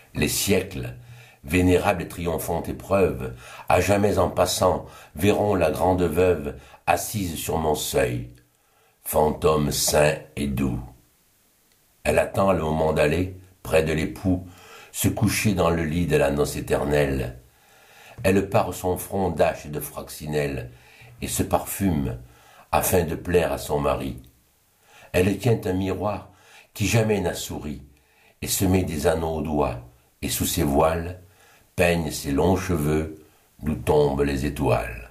Les siècles, vénérables et triomphantes épreuves, à jamais en passant, verront la grande veuve assise sur mon seuil, fantôme saint et doux. Elle attend le moment d'aller, près de l'époux, se coucher dans le lit de la noce éternelle. Elle pare son front d'ache et de froccinelle, et se parfume, afin de plaire à son mari. Elle tient un miroir qui jamais n'a souri, et se met des anneaux aux doigts, et sous ses voiles, peigne ses longs cheveux, d'où tombent les étoiles.